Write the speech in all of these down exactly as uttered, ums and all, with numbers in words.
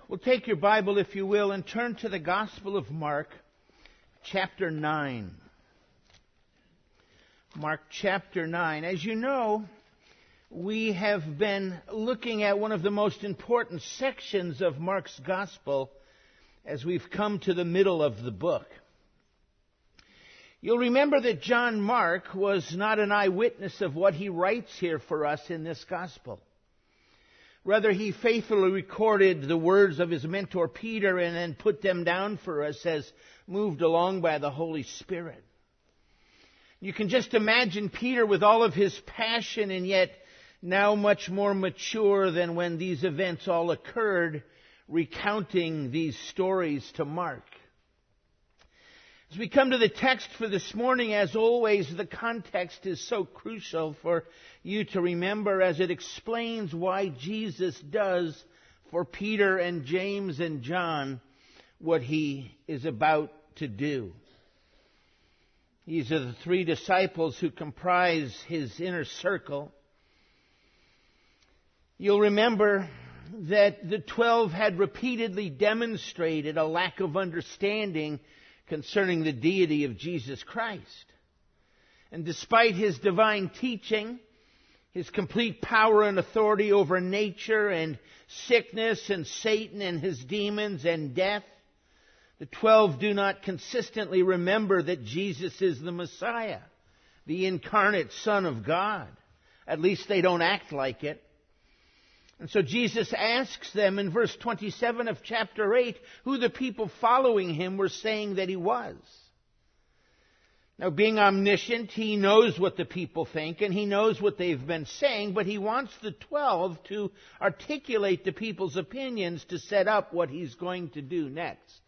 Well, take your Bible, if you will, and turn to the Gospel of Mark, chapter nine. Mark chapter nine. As you know, we have been looking at one of the most important sections of Mark's Gospel as we've come to the middle of the book. You'll remember that John Mark was not an eyewitness of what he writes here for us in this Gospel. Rather, he faithfully recorded the words of his mentor Peter and then put them down for us as moved along by the Holy Spirit. You can just imagine Peter with all of his passion and yet now much more mature than when these events all occurred, recounting these stories to Mark. As we come to the text for this morning, as always, the context is so crucial for you to remember as it explains why Jesus does for Peter and James and John what he is about to do. These are the three disciples who comprise his inner circle. You'll remember that the twelve had repeatedly demonstrated a lack of understanding concerning the deity of Jesus Christ. And despite his divine teaching, his complete power and authority over nature and sickness and Satan and his demons and death, the twelve do not consistently remember that Jesus is the Messiah, the incarnate Son of God. At least they don't act like it. And so Jesus asks them in verse twenty-seven of chapter eight who the people following him were saying that he was. Now, being omniscient, he knows what the people think and he knows what they've been saying, but he wants the twelve to articulate the people's opinions to set up what he's going to do next.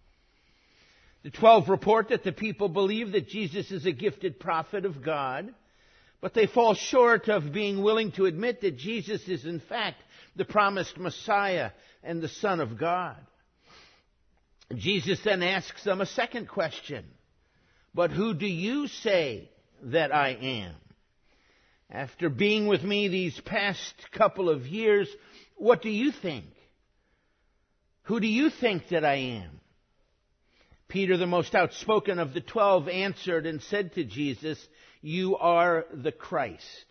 The twelve report that the people believe that Jesus is a gifted prophet of God, but they fall short of being willing to admit that Jesus is in fact the promised Messiah and the Son of God. Jesus then asks them a second question. But who do you say that I am? After being with me these past couple of years, what do you think? Who do you think that I am? Peter, the most outspoken of the twelve, answered and said to Jesus, "You are the Christ."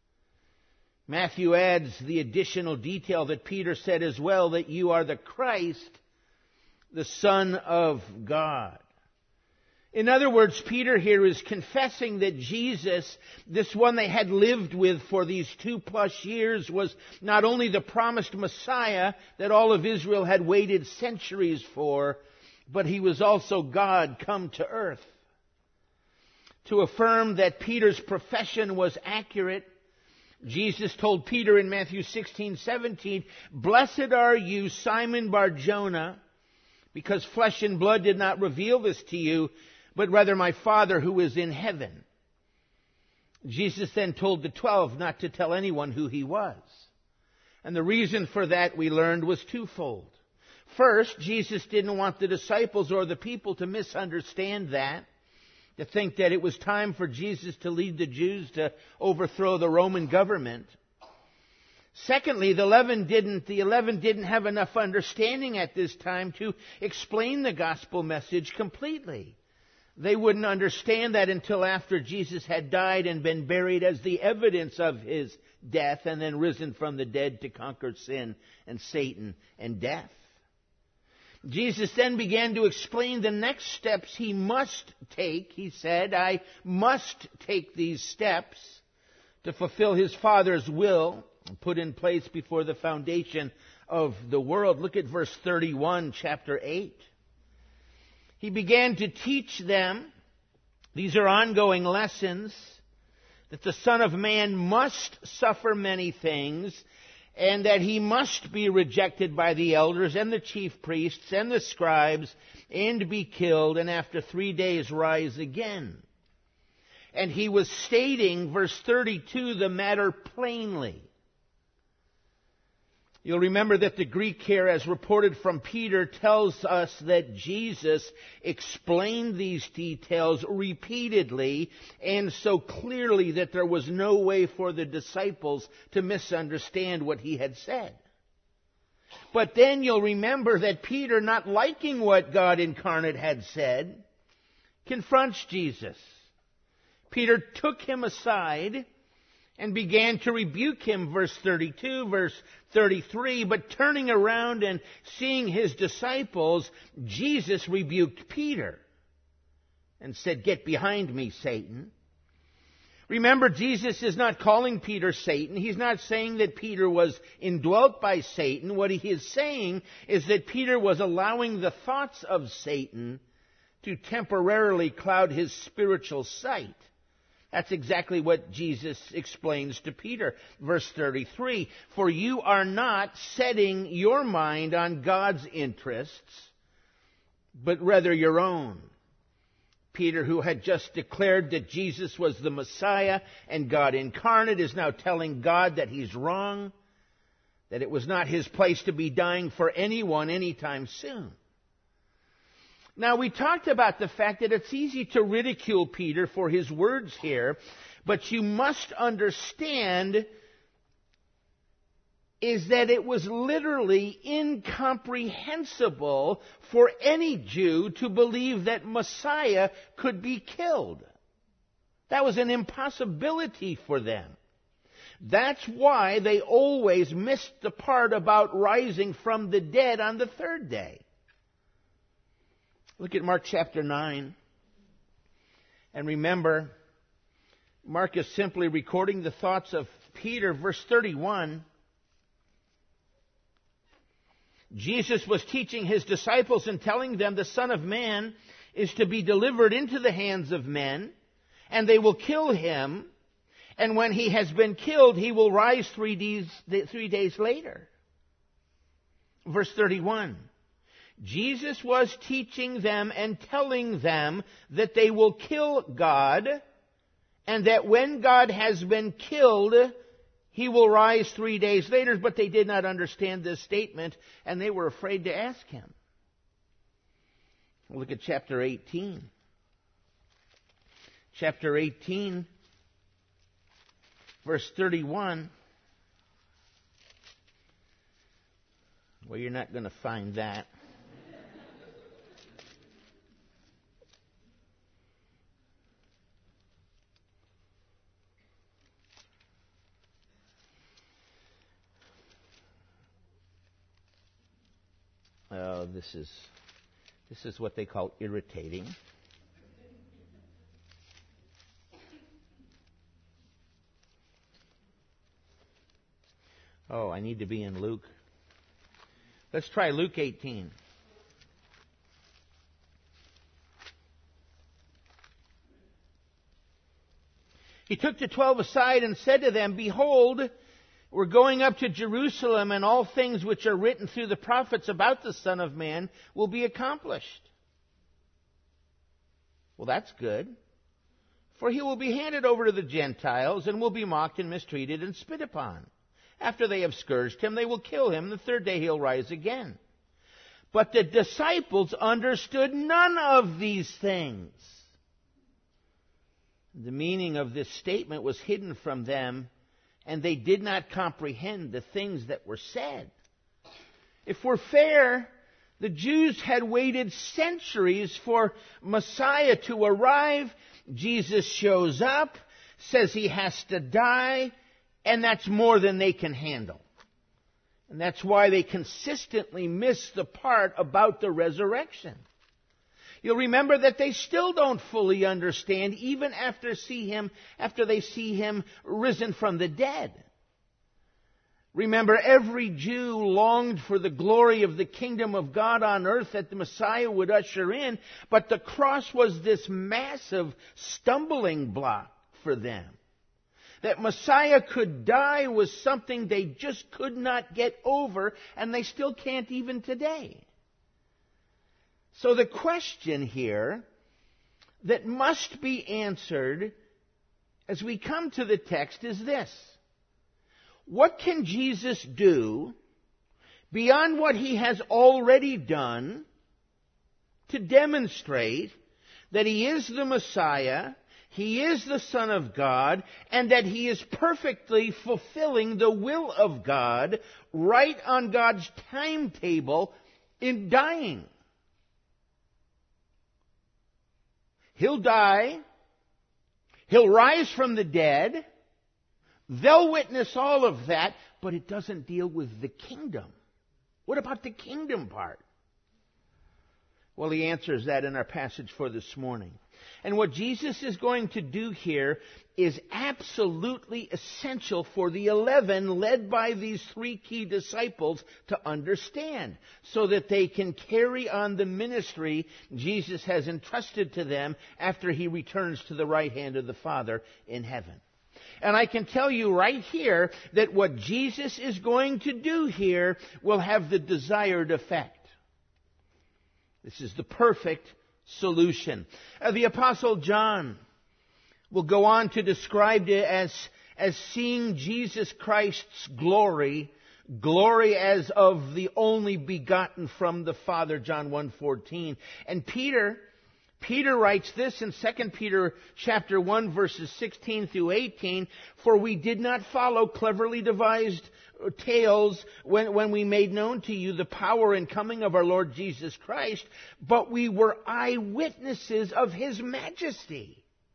Matthew adds the additional detail that Peter said as well, that you are the Christ, the Son of God. In other words, Peter here is confessing that Jesus, this one they had lived with for these two plus years, was not only the promised Messiah that all of Israel had waited centuries for, but he was also God come to earth. To affirm that Peter's profession was accurate, Jesus told Peter in Matthew sixteen seventeen, "Blessed are you, Simon Bar-Jonah, because flesh and blood did not reveal this to you, but rather my Father who is in heaven." Jesus then told the twelve not to tell anyone who he was. And the reason for that, we learned, was twofold. First, Jesus didn't want the disciples or the people to misunderstand that, to think that it was time for Jesus to lead the Jews to overthrow the Roman government. Secondly, the eleven didn't, the eleven didn't have enough understanding at this time to explain the gospel message completely. They wouldn't understand that until after Jesus had died and been buried as the evidence of his death and then risen from the dead to conquer sin and Satan and death. Jesus then began to explain the next steps he must take. He said, "I must take these steps to fulfill his Father's will put in place before the foundation of the world." Look at verse thirty-one, chapter eight. He began to teach them, these are ongoing lessons, that the Son of Man must suffer many things, and that he must be rejected by the elders and the chief priests and the scribes and be killed, and after three days rise again. And he was stating, verse thirty-two, the matter plainly. You'll remember that the Greek here, as reported from Peter, tells us that Jesus explained these details repeatedly and so clearly that there was no way for the disciples to misunderstand what he had said. But then you'll remember that Peter, not liking what God incarnate had said, confronts Jesus. Peter took him aside and began to rebuke him, verse thirty-two, verse thirty-three. But turning around and seeing his disciples, Jesus rebuked Peter and said, "Get behind me, Satan." Remember, Jesus is not calling Peter Satan. He's not saying that Peter was indwelt by Satan. What he is saying is that Peter was allowing the thoughts of Satan to temporarily cloud his spiritual sight. That's exactly what Jesus explains to Peter. Verse thirty-three, "For you are not setting your mind on God's interests, but rather your own." Peter, who had just declared that Jesus was the Messiah and God incarnate, is now telling God that he's wrong, that it was not his place to be dying for anyone anytime soon. Now, we talked about the fact that it's easy to ridicule Peter for his words here, but you must understand is that it was literally incomprehensible for any Jew to believe that Messiah could be killed. That was an impossibility for them. That's why they always missed the part about rising from the dead on the third day. Look at Mark chapter nine. And remember, Mark is simply recording the thoughts of Peter. Verse thirty-one. Jesus was teaching his disciples and telling them the Son of Man is to be delivered into the hands of men, and they will kill him, and when he has been killed, he will rise three days, three days later. Verse thirty-one. Jesus was teaching them and telling them that they will kill God, and that when God has been killed, he will rise three days later. But they did not understand this statement, and they were afraid to ask him. Look at chapter eighteen. Chapter eighteen, verse thirty-one. Well, you're not going to find that. Oh, this is this is what they call irritating. Oh, I need to be in Luke. Let's try Luke eighteen. He took the twelve aside and said to them, "Behold, we're going up to Jerusalem, and all things which are written through the prophets about the Son of Man will be accomplished." Well, that's good. "For he will be handed over to the Gentiles, and will be mocked and mistreated and spit upon. After they have scourged him, they will kill him. The third day he'll rise again." But the disciples understood none of these things. The meaning of this statement was hidden from them, and they did not comprehend the things that were said. If we're fair, the Jews had waited centuries for Messiah to arrive. Jesus shows up, says he has to die, and that's more than they can handle. And that's why they consistently miss the part about the resurrection. You'll remember that they still don't fully understand, even after see him, after they see him risen from the dead. Remember, every Jew longed for the glory of the kingdom of God on earth that the Messiah would usher in, but the cross was this massive stumbling block for them. That Messiah could die was something they just could not get over, and they still can't even today. So the question here that must be answered as we come to the text is this: what can Jesus do beyond what he has already done to demonstrate that he is the Messiah, He is the Son of God, and that He is perfectly fulfilling the will of God right on God's timetable in dying. He'll die. He'll rise from the dead. They'll witness all of that, but it doesn't deal with the kingdom. What about the kingdom part? Well, He answers that in our passage for this morning. And what Jesus is going to do here is absolutely essential for the eleven, led by these three key disciples, to understand, so that they can carry on the ministry Jesus has entrusted to them after He returns to the right hand of the Father in heaven. And I can tell you right here that what Jesus is going to do here will have the desired effect. This is the perfect solution. Uh, the Apostle John will go on to describe it as, as seeing Jesus Christ's glory, glory as of the only begotten from the Father, John one fourteen. And Peter, Peter writes this in Second Peter chapter one, verses sixteen through eighteen, "For we did not follow cleverly devised tales when, when we made known to you the power and coming of our Lord Jesus Christ, but we were eyewitnesses of His majesty.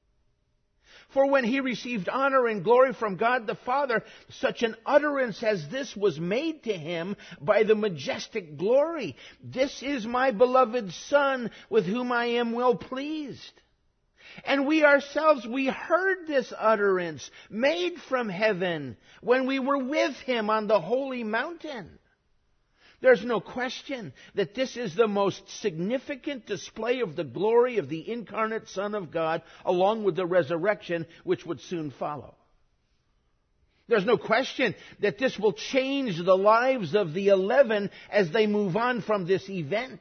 For when He received honor and glory from God the Father, such an utterance as this was made to Him by the majestic glory, 'This is my beloved Son, with whom I am well pleased.' And we ourselves, we heard this utterance made from heaven when we were with Him on the holy mountain." There's no question that this is the most significant display of the glory of the incarnate Son of God, along with the resurrection which would soon follow. There's no question that this will change the lives of the eleven as they move on from this event.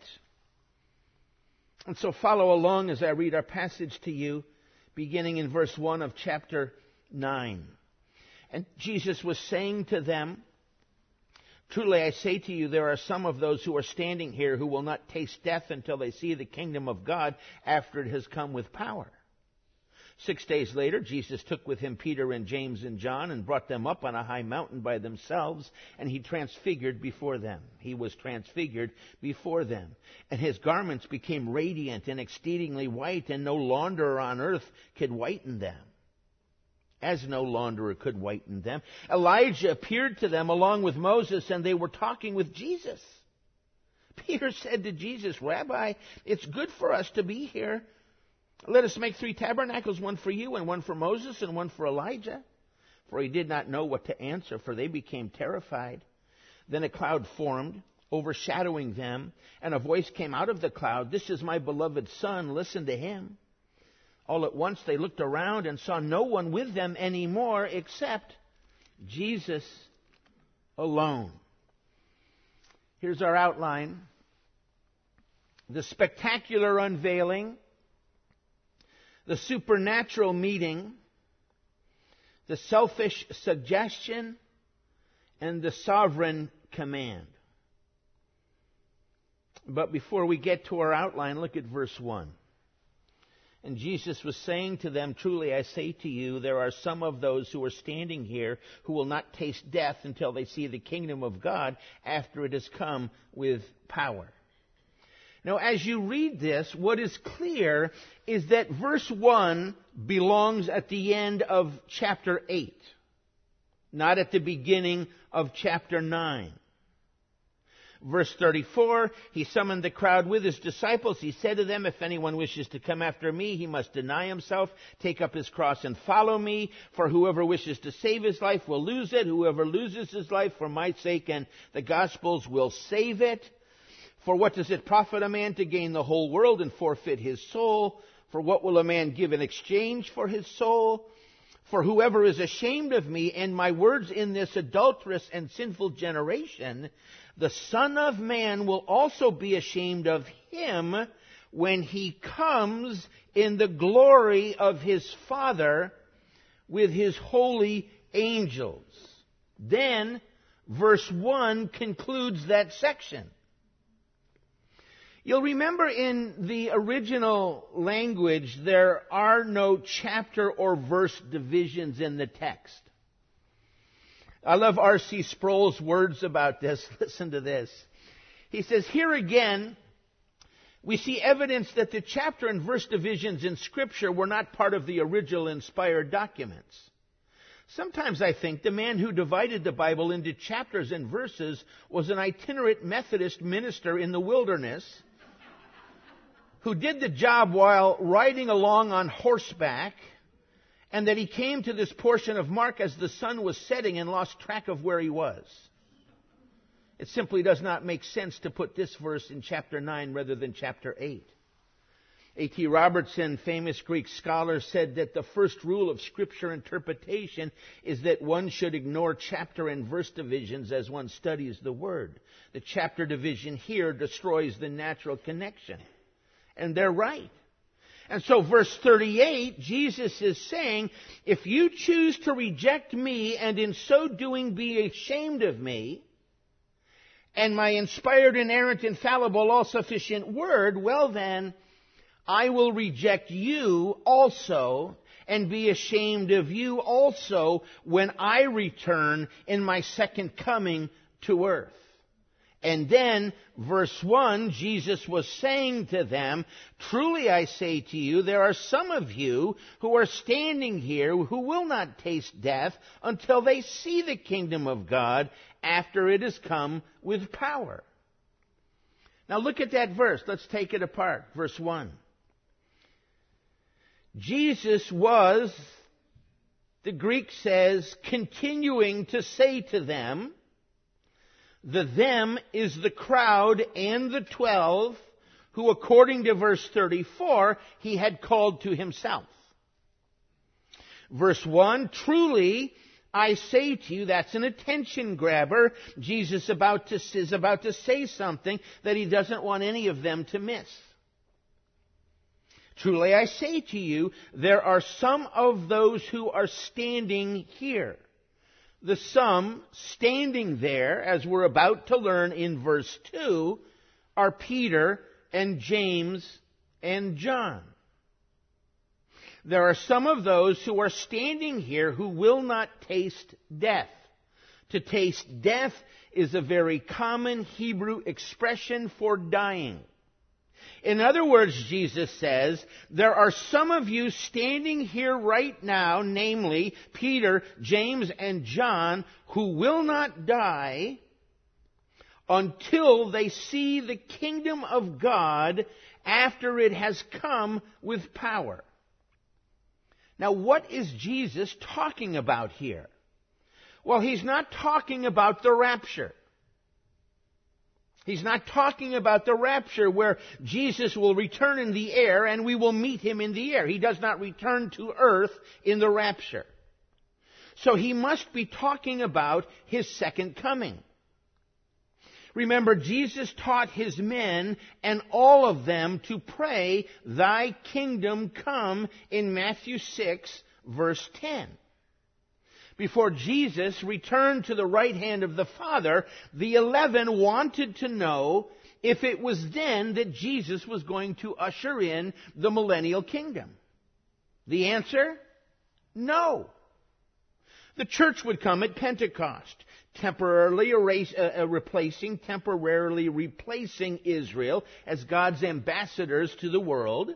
And so follow along as I read our passage to you, beginning in verse one of chapter nine. "And Jesus was saying to them, 'Truly I say to you, there are some of those who are standing here who will not taste death until they see the kingdom of God after it has come with power.' Six days later, Jesus took with Him Peter and James and John and brought them up on a high mountain by themselves, and He transfigured before them. He was transfigured before them. And His garments became radiant and exceedingly white, and no launderer on earth could whiten them, as no launderer could whiten them. Elijah appeared to them along with Moses, and they were talking with Jesus. Peter said to Jesus, 'Rabbi, it's good for us to be here. Let us make three tabernacles, one for you, and one for Moses, and one for Elijah.' For he did not know what to answer, for they became terrified. Then a cloud formed, overshadowing them, and a voice came out of the cloud, 'This is my beloved Son, listen to Him.' All at once they looked around and saw no one with them anymore except Jesus alone." Here's our outline. The spectacular unveiling, the supernatural meeting, the selfish suggestion, and the sovereign command. But before we get to our outline, look at verse one. "And Jesus was saying to them, 'Truly I say to you, there are some of those who are standing here who will not taste death until they see the kingdom of God after it has come with power.'" Now, as you read this, what is clear is that verse one belongs at the end of chapter eight, not at the beginning of chapter nine. Verse thirty-four, "He summoned the crowd with His disciples. He said to them, 'If anyone wishes to come after me, he must deny himself, take up his cross and follow me. For whoever wishes to save his life will lose it. Whoever loses his life for my sake and the gospel's will save it. For what does it profit a man to gain the whole world and forfeit his soul? For what will a man give in exchange for his soul? For whoever is ashamed of me and my words in this adulterous and sinful generation, the Son of Man will also be ashamed of him when He comes in the glory of His Father with His holy angels." Then, verse one concludes that section. You'll remember in the original language, there are no chapter or verse divisions in the text. I love R C Sproul's words about this. Listen to this. He says, here again, we see evidence that the chapter and verse divisions in Scripture were not part of the original inspired documents. Sometimes I think the man who divided the Bible into chapters and verses was an itinerant Methodist minister in the wilderness who did the job while riding along on horseback, and that he came to this portion of Mark as the sun was setting and lost track of where he was. It simply does not make sense to put this verse in chapter nine rather than chapter eight. A T Robertson, famous Greek scholar, said that the first rule of Scripture interpretation is that one should ignore chapter and verse divisions as one studies the Word. The chapter division here destroys the natural connection. And they're right. And so verse thirty-eight, Jesus is saying, if you choose to reject me and in so doing be ashamed of me, and my inspired, inerrant, infallible, all-sufficient Word, well then, I will reject you also and be ashamed of you also when I return in my second coming to earth. And then, verse one, Jesus was saying to them, truly I say to you, there are some of you who are standing here who will not taste death until they see the kingdom of God after it has come with power. Now look at that verse. Let's take it apart. Verse one. Jesus was, the Greek says, continuing to say to them, the them is the crowd and the twelve, who according to verse thirty-four, he had called to himself. Verse one, truly I say to you, that's an attention grabber. Jesus about to, is about to say something that he doesn't want any of them to miss. Truly I say to you, there are some of those who are standing here. The some standing there, as we're about to learn in verse two, are Peter and James and John. There are some of those who are standing here who will not taste death. To taste death is a very common Hebrew expression for dying. In other words, Jesus says, there are some of you standing here right now, namely Peter, James, and John, who will not die until they see the kingdom of God after it has come with power. Now, what is Jesus talking about here? Well, he's not talking about the rapture. He's not talking about the rapture where Jesus will return in the air and we will meet him in the air. He does not return to earth in the rapture. So he must be talking about his second coming. Remember, Jesus taught his men and all of them to pray, thy kingdom come, in Matthew six, verse ten. Before Jesus returned to the right hand of the Father, the eleven wanted to know if it was then that Jesus was going to usher in the millennial kingdom. The answer? No. The church would come at Pentecost, temporarily erase, uh, replacing, temporarily replacing Israel as God's ambassadors to the world.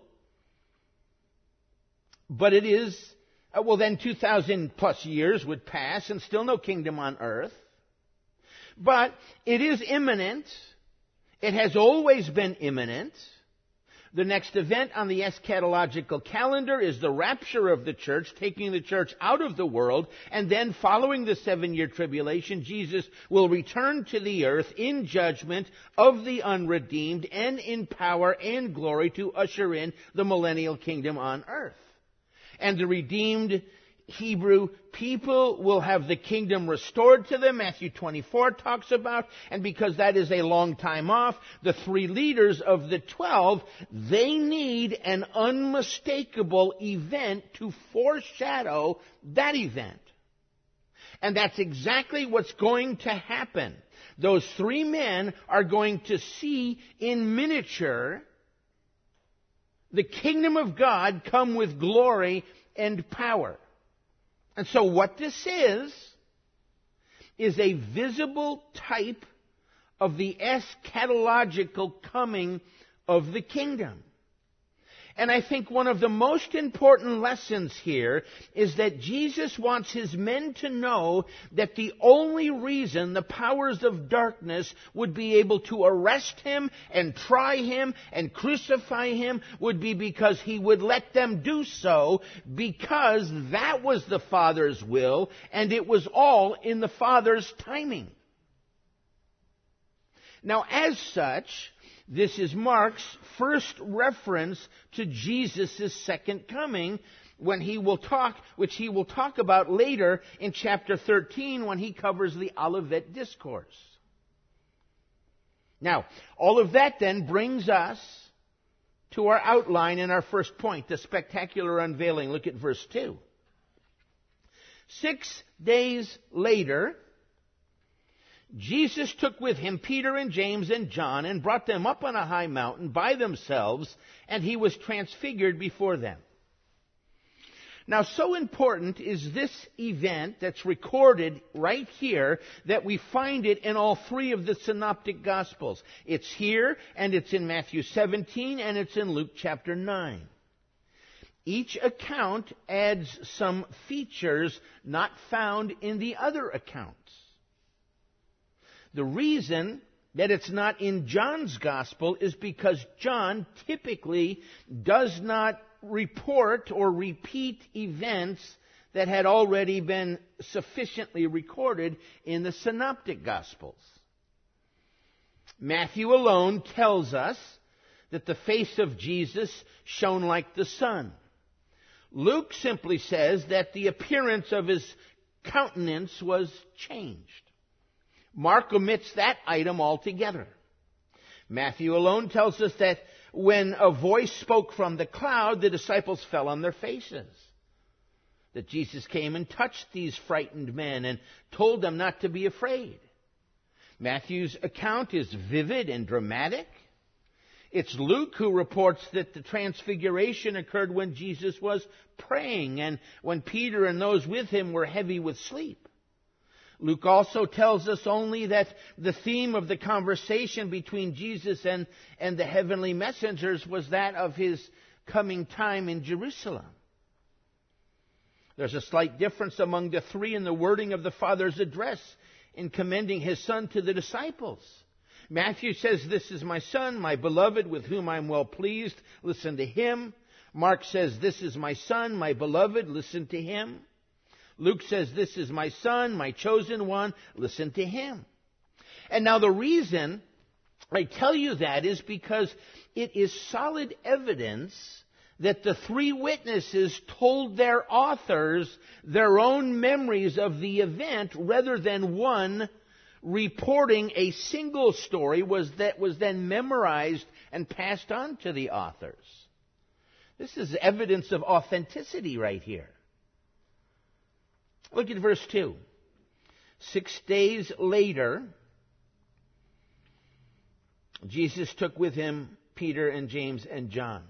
But it is Uh, well, then two thousand plus years would pass and still no kingdom on earth. But it is imminent. It has always been imminent. The next event on the eschatological calendar is the rapture of the church, taking the church out of the world. And then following the seven-year tribulation, Jesus will return to the earth in judgment of the unredeemed and in power and glory to usher in the millennial kingdom on earth. And the redeemed Hebrew people will have the kingdom restored to them, Matthew twenty-four talks about. And because that is a long time off, the three leaders of the twelve, they need an unmistakable event to foreshadow that event. And that's exactly what's going to happen. those three men are going to see in miniature the kingdom of God come with glory and power. And so what this is, is a visible type of the eschatological coming of the kingdom. And I think one of the most important lessons here is that Jesus wants his men to know that the only reason the powers of darkness would be able to arrest him and try him and crucify him would be because he would let them do so, because that was the Father's will and it was all in the Father's timing. Now, as such, this is Mark's first reference to Jesus' second coming, when he will talk, which he will talk about later in chapter thirteen when he covers the Olivet Discourse. Now, all of that then brings us to our outline in our first point, the spectacular unveiling. Look at verse two. Six days later, Jesus took with him Peter and James and John and brought them up on a high mountain by themselves, and he was transfigured before them. Now, so important is this event that's recorded right here that we find it in all three of the synoptic Gospels. It's here, and it's in Matthew seventeen, and it's in Luke chapter nine. Each account adds some features not found in the other accounts. The reason that it's not in John's Gospel is because John typically does not report or repeat events that had already been sufficiently recorded in the Synoptic Gospels. Matthew alone tells us that the face of Jesus shone like the sun. Luke simply says that the appearance of his countenance was changed. Mark omits that item altogether. Matthew alone tells us that when a voice spoke from the cloud, the disciples fell on their faces. That Jesus came and touched these frightened men and told them not to be afraid. Matthew's account is vivid and dramatic. It's Luke who reports that the transfiguration occurred when Jesus was praying and when Peter and those with him were heavy with sleep. Luke also tells us only that the theme of the conversation between Jesus and, and the heavenly messengers was that of his coming time in Jerusalem. There's a slight difference among the three in the wording of the Father's address in commending his Son to the disciples. Matthew says, "This is my Son, my beloved, with whom I am well pleased. Listen to him." Mark says, "This is my Son, my beloved. Listen to him." Luke says, "This is my Son, my chosen one. Listen to him." And now the reason I tell you that is because it is solid evidence that the three witnesses told their authors their own memories of the event rather than one reporting a single story was that was then memorized and passed on to the authors. This is evidence of authenticity right here. Look at verse two. Six days later, Jesus took with him Peter and James and John.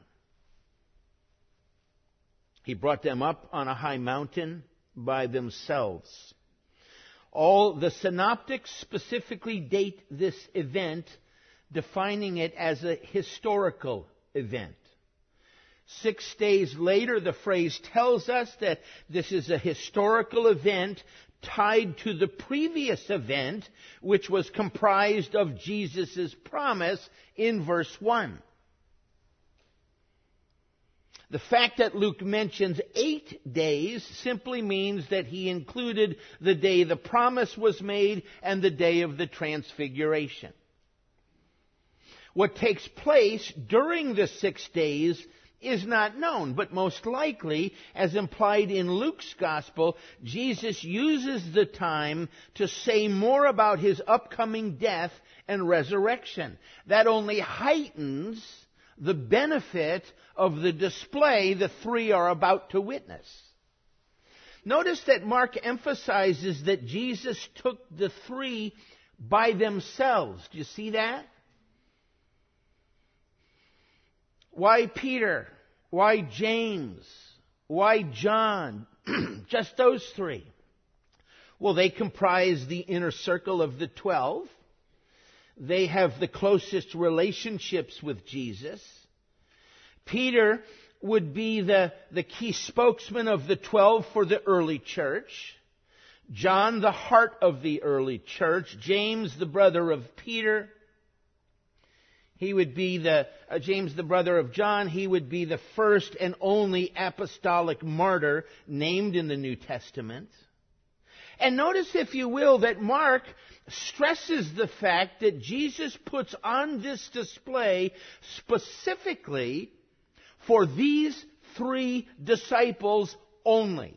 He brought them up on a high mountain by themselves. All the synoptics specifically date this event, defining it as a historical event. Six days later, the phrase tells us that this is a historical event tied to the previous event, which was comprised of Jesus' promise in verse one. The fact that Luke mentions eight days simply means that he included the day the promise was made and the day of the transfiguration. What takes place during the six days is not known, but most likely, as implied in Luke's Gospel, Jesus uses the time to say more about his upcoming death and resurrection. That only heightens the benefit of the display the three are about to witness. Notice that Mark emphasizes that Jesus took the three by themselves. Do you see that? Why Peter? Why James? Why John? Just those three. Well, they comprise the inner circle of the twelve. They have the closest relationships with Jesus. Peter would be the, the key spokesman of the twelve for the early church. John, the heart of the early church. James, the brother of Peter. He would be the, uh, James, the brother of John, he would be the first and only apostolic martyr named in the New Testament. And notice, if you will, that Mark stresses the fact that Jesus puts on this display specifically for these three disciples only.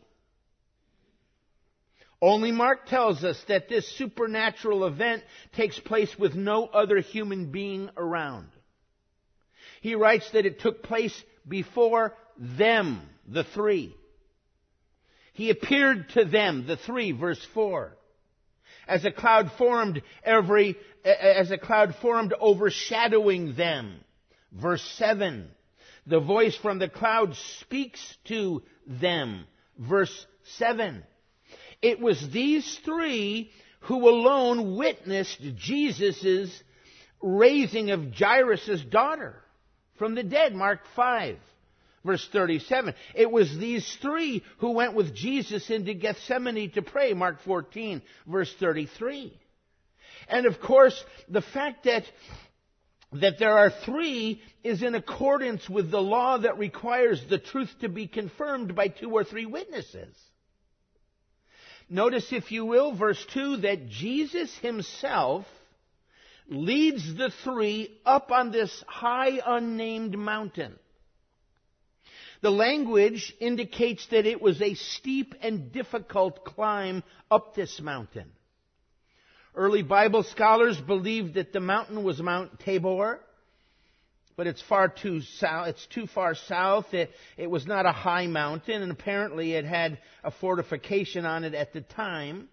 Only Mark tells us that this supernatural event takes place with no other human being around. He writes that it took place before them, the three. He appeared to them, the three, verse four. As a cloud formed every, as a cloud formed overshadowing them, verse seven. The voice from the cloud speaks to them, verse seven. It was these three who alone witnessed Jesus' raising of Jairus' daughter from the dead, Mark five, verse thirty-seven. It was these three who went with Jesus into Gethsemane to pray, Mark fourteen, verse thirty-three. And of course, the fact that that there are three is in accordance with the law that requires the truth to be confirmed by two or three witnesses. Notice, if you will, verse two, that Jesus himself leads the three up on this high unnamed mountain. The language indicates that it was a steep and difficult climb up this mountain. Early Bible scholars believed that the mountain was Mount Tabor, but it's far too south. It's too far south. It, it was not a high mountain, and apparently it had a fortification on it at the time.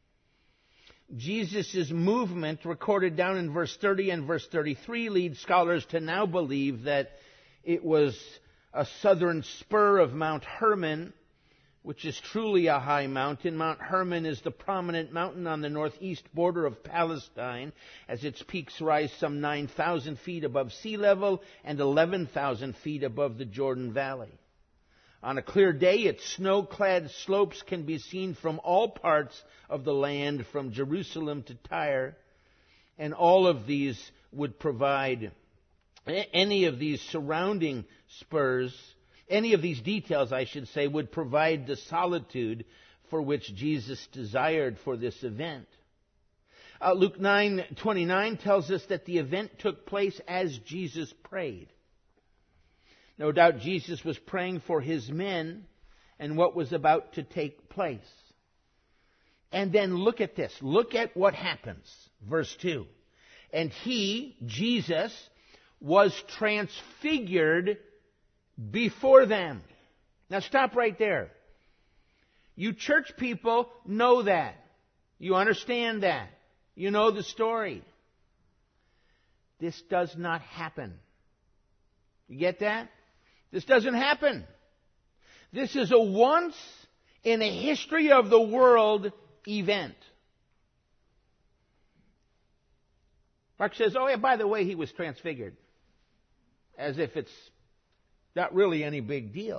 Jesus' movement, recorded down in verse thirty and verse thirty-three, leads scholars to now believe that it was a southern spur of Mount Hermon, which is truly a high mountain. Mount Hermon is the prominent mountain on the northeast border of Palestine, as its peaks rise some nine thousand feet above sea level and eleven thousand feet above the Jordan Valley. On a clear day, its snow-clad slopes can be seen from all parts of the land, from Jerusalem to Tyre, and all of these would provide, any of these surrounding spurs, any of these details, I should say, would provide the solitude for which Jesus desired for this event. Uh, Luke nine twenty-nine tells us that the event took place as Jesus prayed. No doubt Jesus was praying for his men and what was about to take place. And then look at this. Look at what happens. Verse two. And he, Jesus, was transfigured before them. Now stop right there. You church people know that. You understand that. You know the story. This does not happen. You get that? This doesn't happen. This is a once in a history of the world event. Mark says, oh yeah, by the way, he was transfigured. As if it's not really any big deal.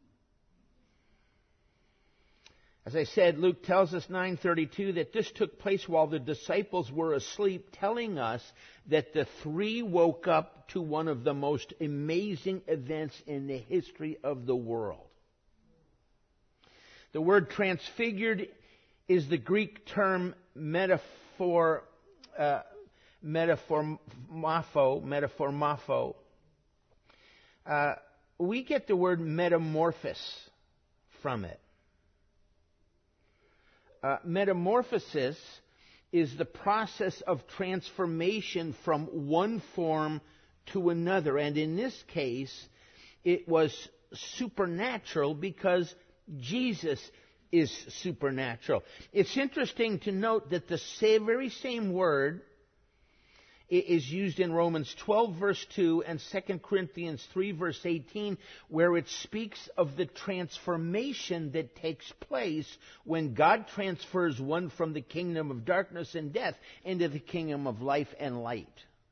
As I said, Luke tells us, nine thirty-two, that this took place while the disciples were asleep, telling us that the three woke up to one of the most amazing events in the history of the world. The word transfigured is the Greek term metaphor, uh, metaphormapho, metaphormapho. Uh, we get the word metamorphosis from it. Uh, metamorphosis is the process of transformation from one form to another. And in this case, it was supernatural because Jesus is supernatural. It's interesting to note that the same, very same word is used in Romans twelve, verse two, and Second Corinthians three, verse eighteen, where it speaks of the transformation that takes place when God transfers one from the kingdom of darkness and death into the kingdom of life and light.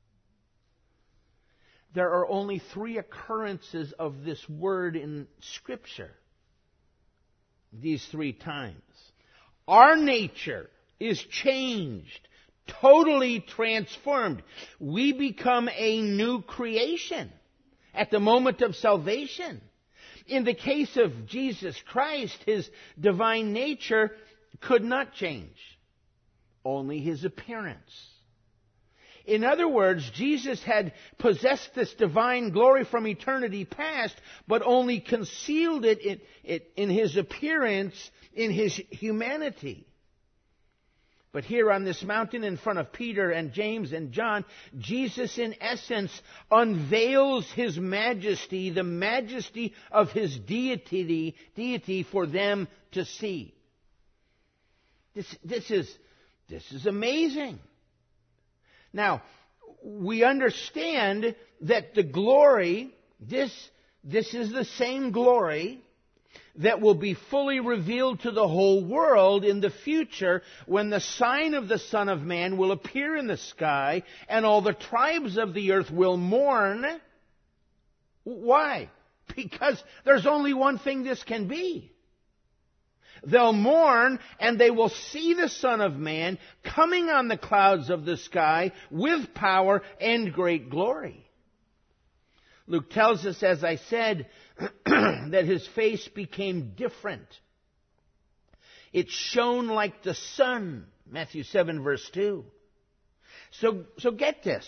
There are only three occurrences of this word in Scripture, these three times. Our nature is changed, totally transformed. We become a new creation at the moment of salvation. In the case of Jesus Christ, his divine nature could not change, only his appearance. In other words, Jesus had possessed this divine glory from eternity past, but only concealed it in, it in his appearance, in his humanity. But here on this mountain in front of Peter and James and John, Jesus in essence unveils his majesty, the majesty of his deity, deity for them to see. This, this is, this is amazing. Now, we understand that the glory, this, this is the same glory that will be fully revealed to the whole world in the future when the sign of the Son of Man will appear in the sky and all the tribes of the earth will mourn. Why? Because there's only one thing this can be. They'll mourn, and they will see the Son of Man coming on the clouds of the sky with power and great glory. Luke tells us, as I said, that his face became different. It shone like the sun, Matthew seven, verse two. So, so get this.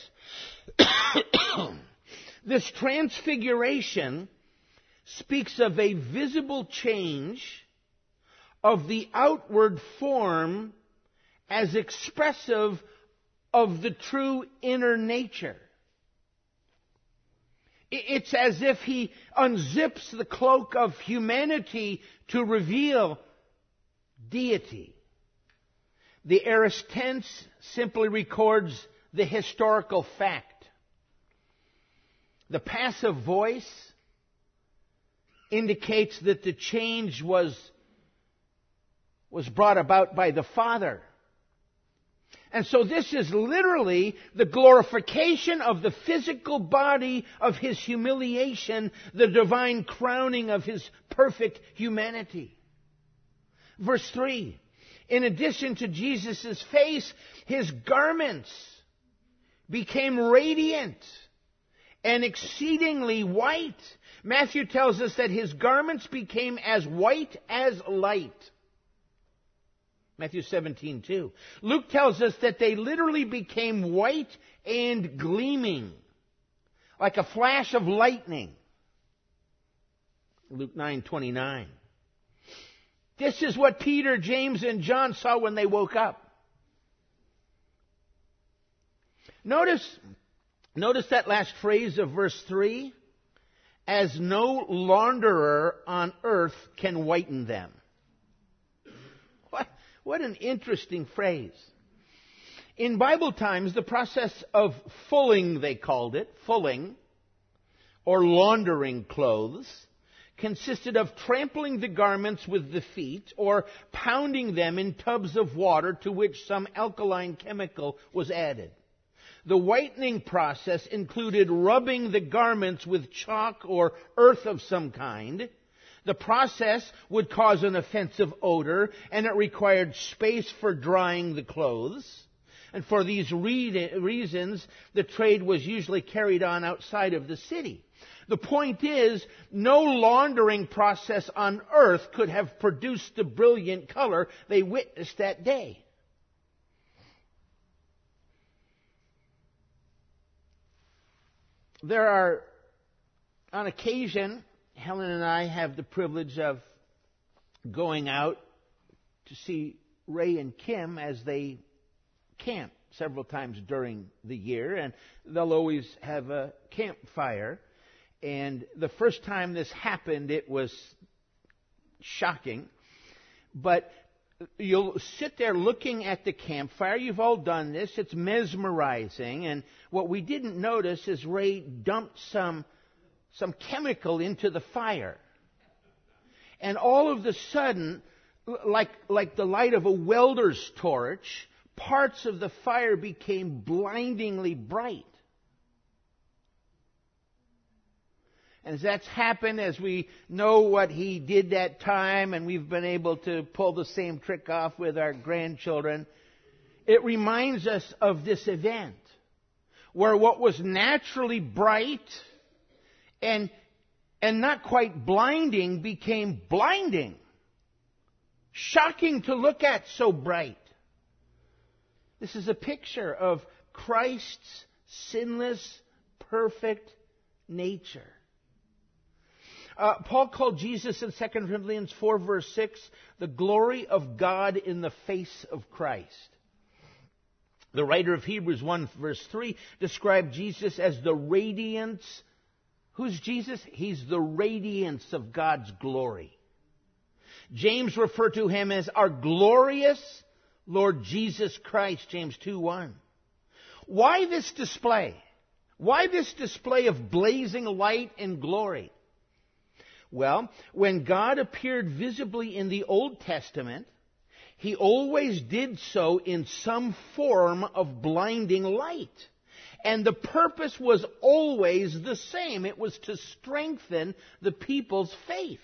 This transfiguration speaks of a visible change of the outward form as expressive of the true inner nature. It's as if he unzips the cloak of humanity to reveal deity. The aorist tense simply records the historical fact. The passive voice indicates that the change was was brought about by the Father. And so this is literally the glorification of the physical body of his humiliation, the divine crowning of his perfect humanity. Verse three, in addition to Jesus' face, his garments became radiant and exceedingly white. Matthew tells us that his garments became as white as light. Matthew seventeen two. Luke tells us that they literally became white and gleaming, like a flash of lightning. Luke nine twenty-nine. This is what Peter, James, and John saw when they woke up. Notice, notice that last phrase of verse three. As no launderer on earth can whiten them. What? What an interesting phrase. In Bible times, the process of fulling, they called it, fulling, or laundering clothes, consisted of trampling the garments with the feet or pounding them in tubs of water to which some alkaline chemical was added. The whitening process included rubbing the garments with chalk or earth of some kind. The process would cause an offensive odor, and it required space for drying the clothes. And for these re- reasons, the trade was usually carried on outside of the city. The point is, no laundering process on earth could have produced the brilliant color they witnessed that day. There are, on occasion, Helen and I have the privilege of going out to see Ray and Kim as they camp several times during the year, and they'll always have a campfire. And the first time this happened, it was shocking. but you'll sit there looking at the campfire. You've all done this. It's mesmerizing. And what we didn't notice is Ray dumped some, some chemical into the fire. And all of a sudden, like, like the light of a welder's torch, parts of the fire became blindingly bright. And as that's happened, as we know what he did that time, and we've been able to pull the same trick off with our grandchildren, it reminds us of this event where what was naturally bright and, and not quite blinding became blinding. Shocking to look at, so bright. This is a picture of Christ's sinless, perfect nature. Uh, Paul called Jesus in Second Corinthians four, verse six, the glory of God in the face of Christ. The writer of Hebrews one, verse three, described Jesus as the radiance. Who's Jesus? He's the radiance of God's glory. James referred to him as our glorious Lord Jesus Christ, James two, one. Why this display? Why this display of blazing light and glory? Well, when God appeared visibly in the Old Testament, He always did so in some form of blinding light. And the purpose was always the same. It was to strengthen the people's faith.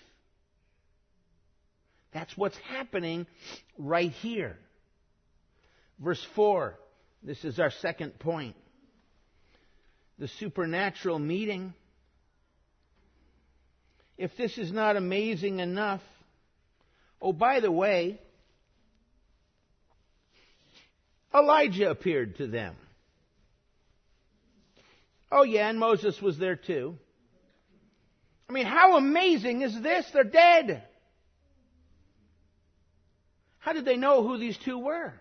That's what's happening right here. Verse four, this is our second point. The supernatural meeting. If this is not amazing enough, oh, by the way, Elijah appeared to them. Oh, yeah, and Moses was there too. I mean, how amazing is this? They're dead. How did they know who these two were?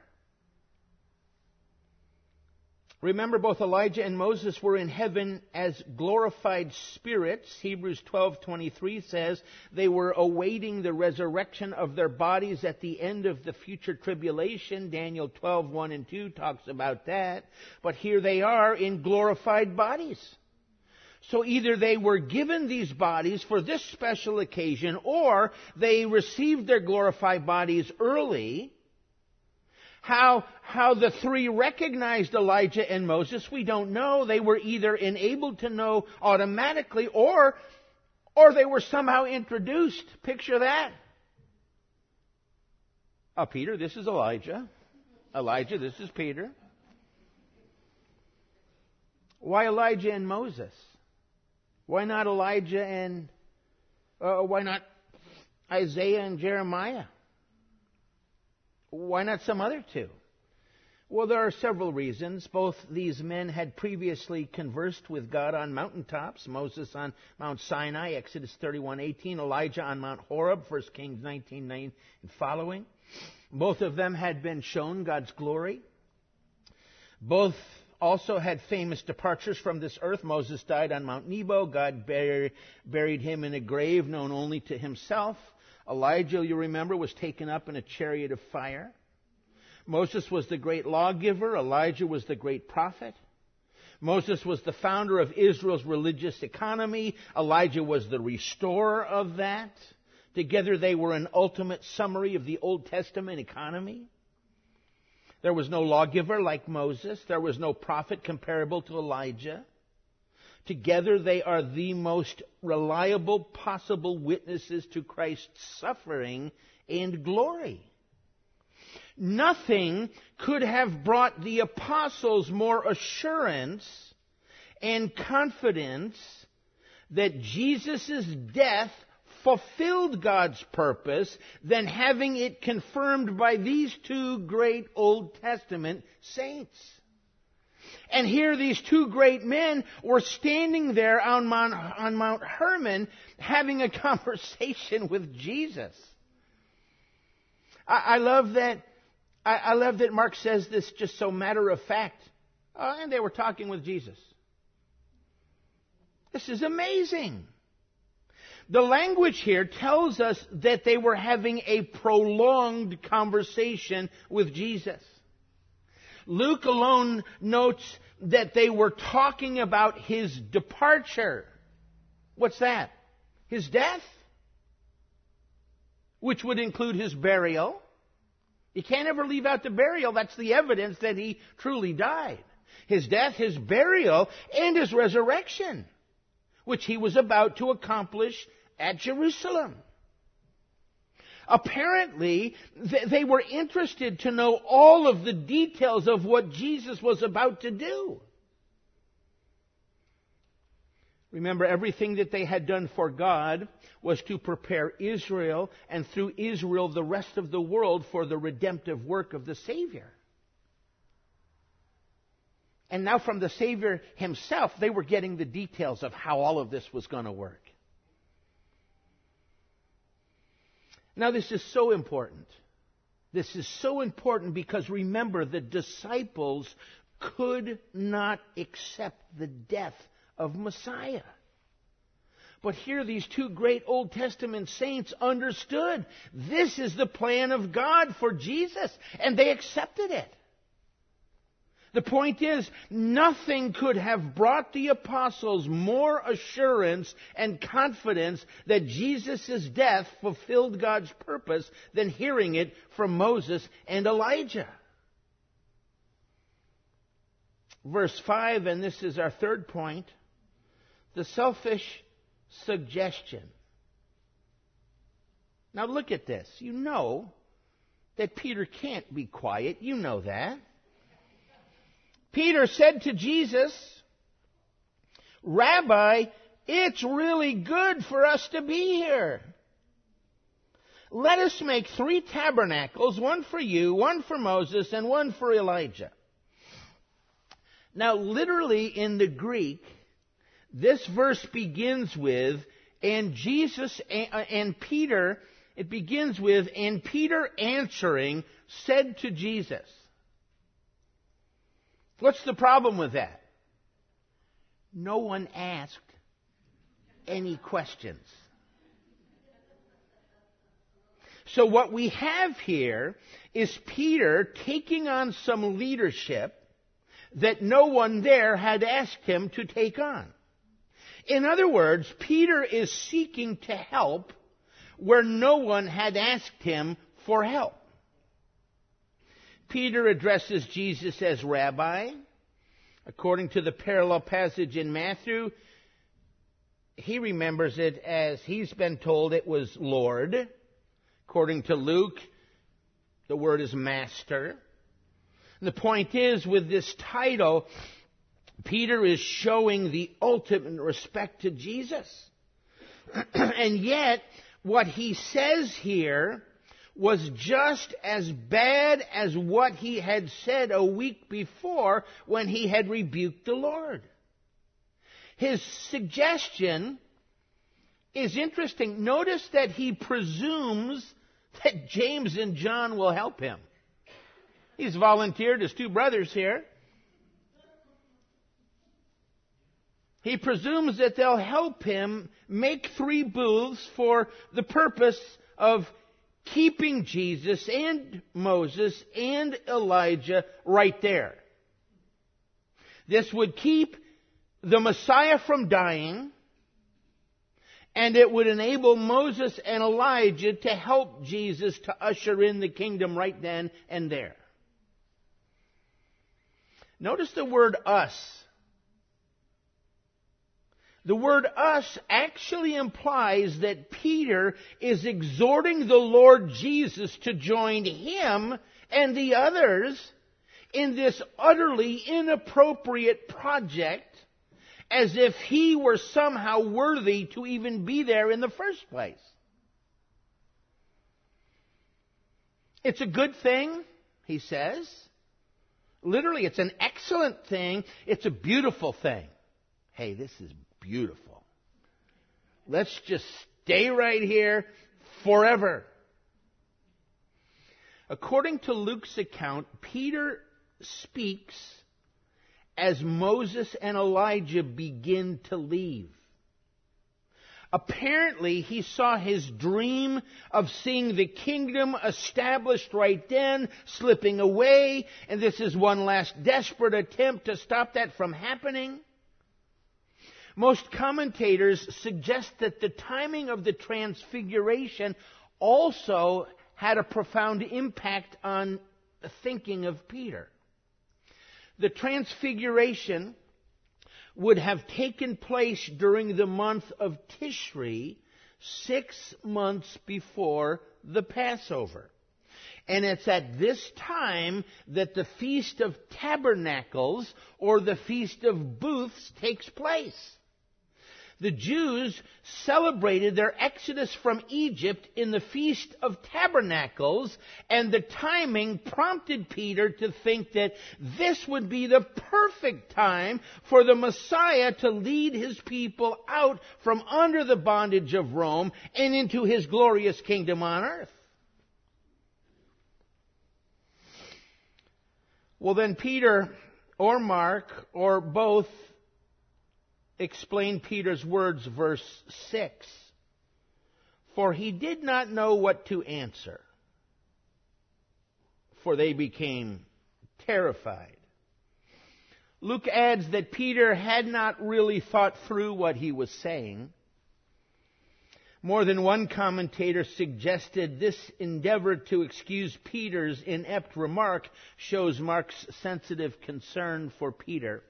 Remember, both Elijah and Moses were in heaven as glorified spirits. Hebrews twelve twenty-three says they were awaiting the resurrection of their bodies at the end of the future tribulation. Daniel twelve one and two talks about that. But here they are in glorified bodies. So either they were given these bodies for this special occasion, or they received their glorified bodies early. How, how the three recognized Elijah and Moses, we don't know. They were either enabled to know automatically, or, or they were somehow introduced. Picture that. Oh, Peter, this is Elijah. Elijah, this is Peter. Why Elijah and Moses? Why not Elijah and, uh, why not Isaiah and Jeremiah? Why not some other two? Well, there are several reasons. Both these men had previously conversed with God on mountaintops. Moses on Mount Sinai, Exodus thirty-one eighteen. Elijah on Mount Horeb, First Kings nineteen nine and following. Both of them had been shown God's glory. Both also had famous departures from this earth. Moses died on Mount Nebo. God buried, buried him in a grave known only to himself. Elijah, you remember, was taken up in a chariot of fire. Moses was the great lawgiver. Elijah was the great prophet. Moses was the founder of Israel's religious economy. Elijah was the restorer of that. Together they were an ultimate summary of the Old Testament economy. There was no lawgiver like Moses. There was no prophet comparable to Elijah. Together they are the most reliable possible witnesses to Christ's suffering and glory. Nothing could have brought the apostles more assurance and confidence that Jesus' death fulfilled God's purpose than having it confirmed by these two great Old Testament saints. And here these two great men were standing there on Mount, on Mount Hermon having a conversation with Jesus. I, I love that. I, I love that Mark says this just so matter of fact. Uh, and they were talking with Jesus. This is amazing. The language here tells us that they were having a prolonged conversation with Jesus. Luke alone notes that they were talking about his departure. What's that? His death, which would include his burial. You can't ever leave out the burial. That's the evidence that he truly died. His death, his burial, and his resurrection, which he was about to accomplish at Jerusalem. Apparently, they were interested to know all of the details of what Jesus was about to do. Remember, everything that they had done for God was to prepare Israel, and through Israel, the rest of the world, for the redemptive work of the Savior. And now from the Savior himself, they were getting the details of how all of this was going to work. Now, this is so important. This is so important because, remember, the disciples could not accept the death of Messiah. But here these two great Old Testament saints understood this is the plan of God for Jesus, and they accepted it. The point is, nothing could have brought the apostles more assurance and confidence that Jesus' death fulfilled God's purpose than hearing it from Moses and Elijah. Verse five, and this is our third point, the selfish suggestion. Now look at this. You know that Peter can't be quiet. You know that. Peter said to Jesus, "Rabbi, it's really good for us to be here. Let us make three tabernacles, one for you, one for Moses, and one for Elijah." Now, literally in the Greek, this verse begins with, and Jesus and Peter, it begins with, and Peter answering said to Jesus. What's the problem with that? No one asked any questions. So what we have here is Peter taking on some leadership that no one there had asked him to take on. In other words, Peter is seeking to help where no one had asked him for help. Peter addresses Jesus as Rabbi. According to the parallel passage in Matthew, he remembers it as he's been told it was Lord. According to Luke, the word is Master. And the point is, with this title, Peter is showing the ultimate respect to Jesus. And yet, what he says here was just as bad as what he had said a week before when he had rebuked the Lord. His suggestion is interesting. Notice that he presumes that James and John will help him. He's volunteered his two brothers here. He presumes that they'll help him make three booths for the purpose of keeping Jesus and Moses and Elijah right there. This would keep the Messiah from dying, and it would enable Moses and Elijah to help Jesus to usher in the kingdom right then and there. Notice the word us. The word us actually implies that Peter is exhorting the Lord Jesus to join him and the others in this utterly inappropriate project, as if he were somehow worthy to even be there in the first place. It's a good thing, he says. Literally, it's an excellent thing. It's a beautiful thing. Hey, this is beautiful. Let's just stay right here forever. According to Luke's account, Peter speaks as Moses and Elijah begin to leave. Apparently, he saw his dream of seeing the kingdom established right then slipping away, and this is one last desperate attempt to stop that from happening. Most commentators suggest that the timing of the transfiguration also had a profound impact on the thinking of Peter. The transfiguration would have taken place during the month of Tishri, six months before the Passover. And it's at this time that the Feast of Tabernacles, or the Feast of Booths, takes place. The Jews celebrated their exodus from Egypt in the Feast of Tabernacles, and the timing prompted Peter to think that this would be the perfect time for the Messiah to lead his people out from under the bondage of Rome and into his glorious kingdom on earth. Well, then Peter or Mark or both explain Peter's words, verse six. For he did not know what to answer, for they became terrified. Luke adds that Peter had not really thought through what he was saying. More than one commentator suggested this endeavor to excuse Peter's inept remark shows Mark's sensitive concern for Peter.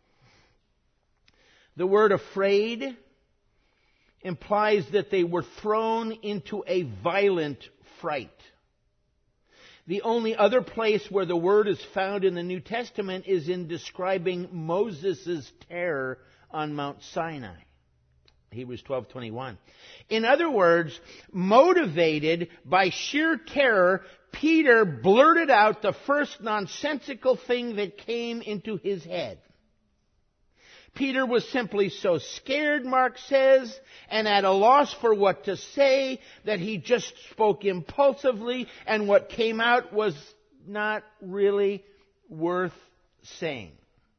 The word afraid implies that they were thrown into a violent fright. The only other place where the word is found in the New Testament is in describing Moses' terror on Mount Sinai. Hebrews twelve twenty-one. In other words, motivated by sheer terror, Peter blurted out the first nonsensical thing that came into his head. Peter was simply so scared, Mark says, and at a loss for what to say, that he just spoke impulsively, and what came out was not really worth saying.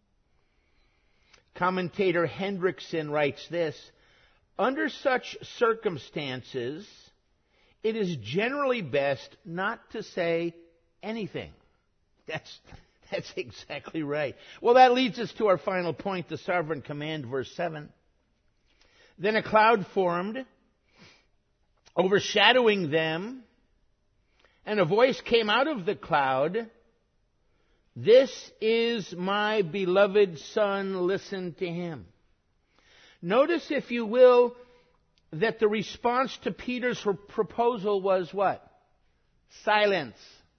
Commentator Hendrickson writes this: under such circumstances, it is generally best not to say anything. That's That's exactly right. Well, that leads us to our final point, the sovereign command, verse seven. Then a cloud formed, overshadowing them, and a voice came out of the cloud. This is my beloved Son, listen to him. Notice, if you will, that the response to Peter's proposal was what? Silence.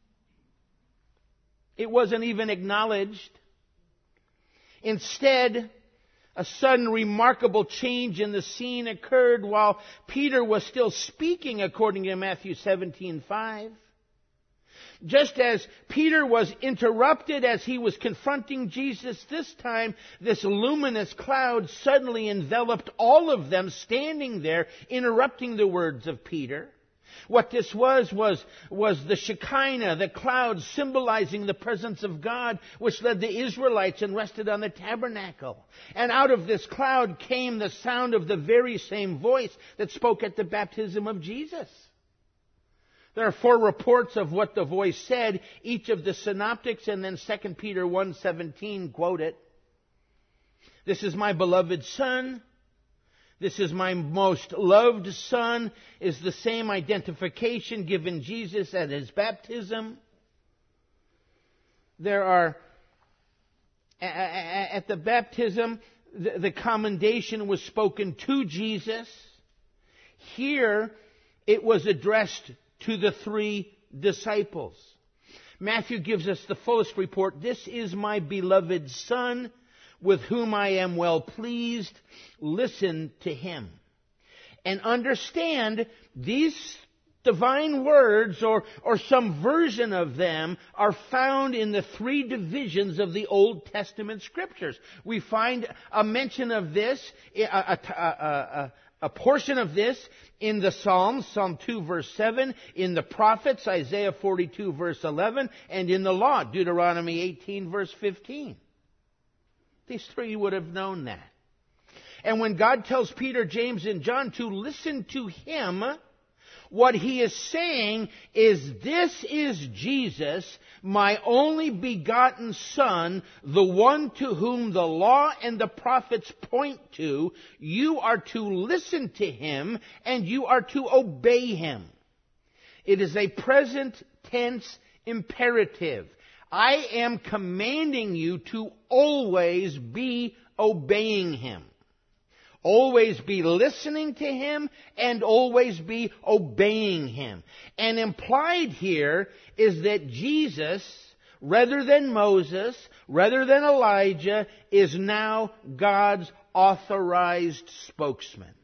It wasn't even acknowledged. Instead, a sudden remarkable change in the scene occurred while Peter was still speaking, according to Matthew seventeen five. Just as Peter was interrupted as he was confronting Jesus this time, this luminous cloud suddenly enveloped all of them standing there, interrupting the words of Peter. What this was, was, was the Shekinah, the cloud symbolizing the presence of God, which led the Israelites and rested on the tabernacle. And out of this cloud came the sound of the very same voice that spoke at the baptism of Jesus. There are four reports of what the voice said. Each of the synoptics and then Second Peter one seventeen quote it. This is my beloved Son. This is my most loved Son, is the same identification given Jesus at his baptism. There are, at the baptism, the commendation was spoken to Jesus. Here, it was addressed to the three disciples. Matthew gives us the fullest report. This is my beloved Son, with whom I am well pleased. Listen to him. And understand, these divine words, or, or some version of them, are found in the three divisions of the Old Testament Scriptures. We find a mention of this, a, a, a, a portion of this in the Psalms, Psalm two verse seven, in the prophets, Isaiah forty-two verse eleven, and in the law, Deuteronomy eighteen verse fifteen. These three would have known that. And when God tells Peter, James, and John to listen to Him, what He is saying is, this is Jesus, my only begotten Son, the one to whom the law and the prophets point to. You are to listen to Him, and you are to obey Him. It is a present tense imperative. I am commanding you to always be obeying Him. Always be listening to Him and always be obeying Him. And implied here is that Jesus, rather than Moses, rather than Elijah, is now God's authorized spokesman.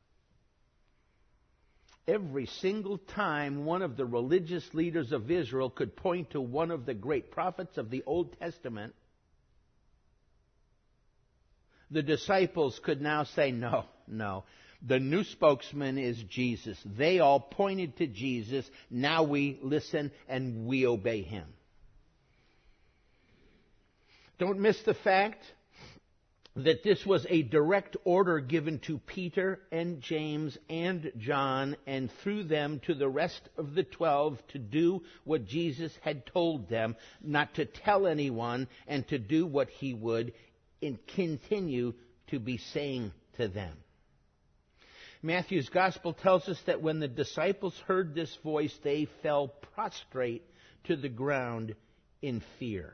Every single time one of the religious leaders of Israel could point to one of the great prophets of the Old Testament, the disciples could now say, no, no. The new spokesman is Jesus. They all pointed to Jesus. Now we listen and we obey Him. Don't miss the fact that this was a direct order given to Peter and James and John, and through them to the rest of the twelve, to do what Jesus had told them, not to tell anyone, and to do what He would and continue to be saying to them. Matthew's Gospel tells us that when the disciples heard this voice, they fell prostrate to the ground in fear.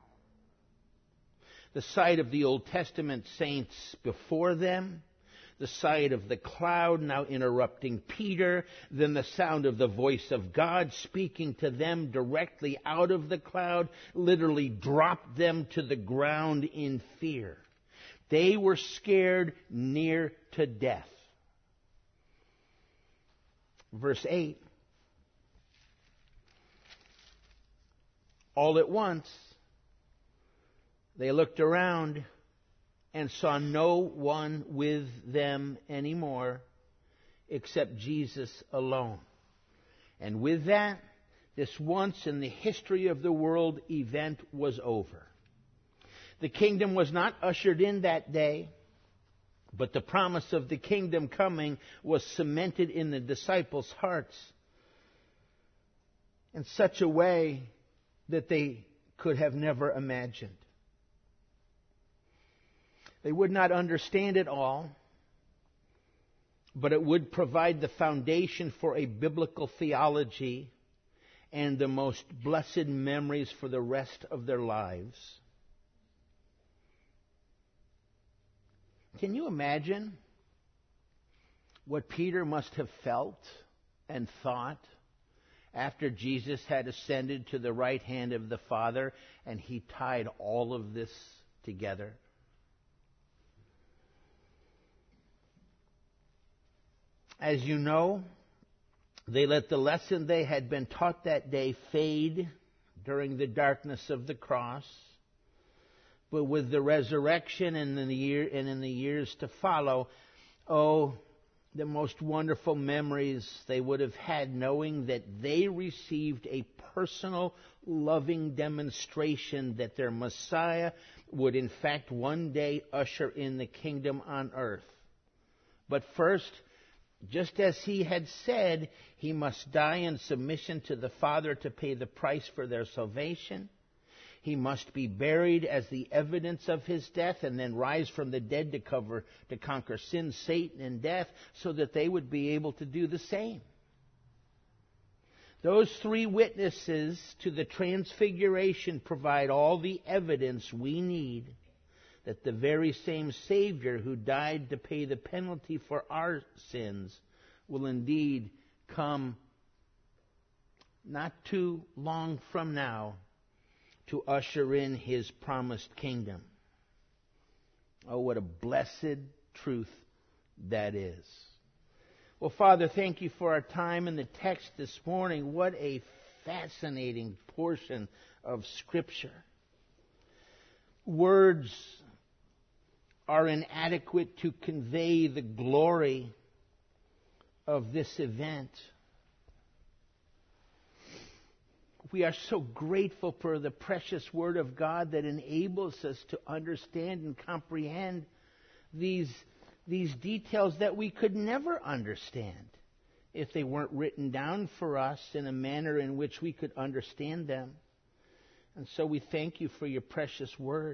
The sight of the Old Testament saints before them, the sight of the cloud now interrupting Peter, then the sound of the voice of God speaking to them directly out of the cloud, literally dropped them to the ground in fear. They were scared near to death. Verse eight. All at once, they looked around and saw no one with them anymore except Jesus alone. And with that, this once in the history of the world event was over. The kingdom was not ushered in that day, but the promise of the kingdom coming was cemented in the disciples' hearts in such a way that they could have never imagined. They would not understand it all, but it would provide the foundation for a biblical theology and the most blessed memories for the rest of their lives. Can you imagine what Peter must have felt and thought after Jesus had ascended to the right hand of the Father and He tied all of this together? As you know, they let the lesson they had been taught that day fade during the darkness of the cross. But with the resurrection and in the year and in the years to follow, oh, the most wonderful memories they would have had, knowing that they received a personal, loving demonstration that their Messiah would in fact one day usher in the kingdom on earth. But first, just as He had said, He must die in submission to the Father to pay the price for their salvation. He must be buried as the evidence of His death and then rise from the dead to cover, to conquer sin, Satan, and death, so that they would be able to do the same. Those three witnesses to the transfiguration provide all the evidence we need that the very same Savior who died to pay the penalty for our sins will indeed come not too long from now to usher in His promised kingdom. Oh, what a blessed truth that is. Well, Father, thank You for our time in the text this morning. What a fascinating portion of Scripture. Words are inadequate to convey the glory of this event. We are so grateful for the precious Word of God that enables us to understand and comprehend these these details that we could never understand if they weren't written down for us in a manner in which we could understand them. And so we thank you for your precious word.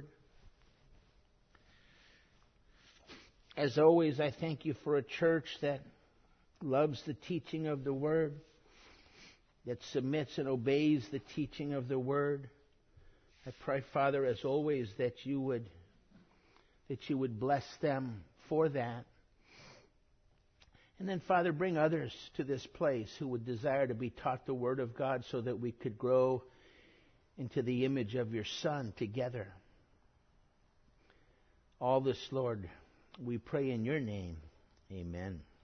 As always, I thank you for a church that loves the teaching of the word, that submits and obeys the teaching of the word. I pray, Father, as always, that you would that you would bless them for that. And then, Father, bring others to this place who would desire to be taught the Word of God so that we could grow into the image of your Son together. All this, Lord, we pray in your name. Amen.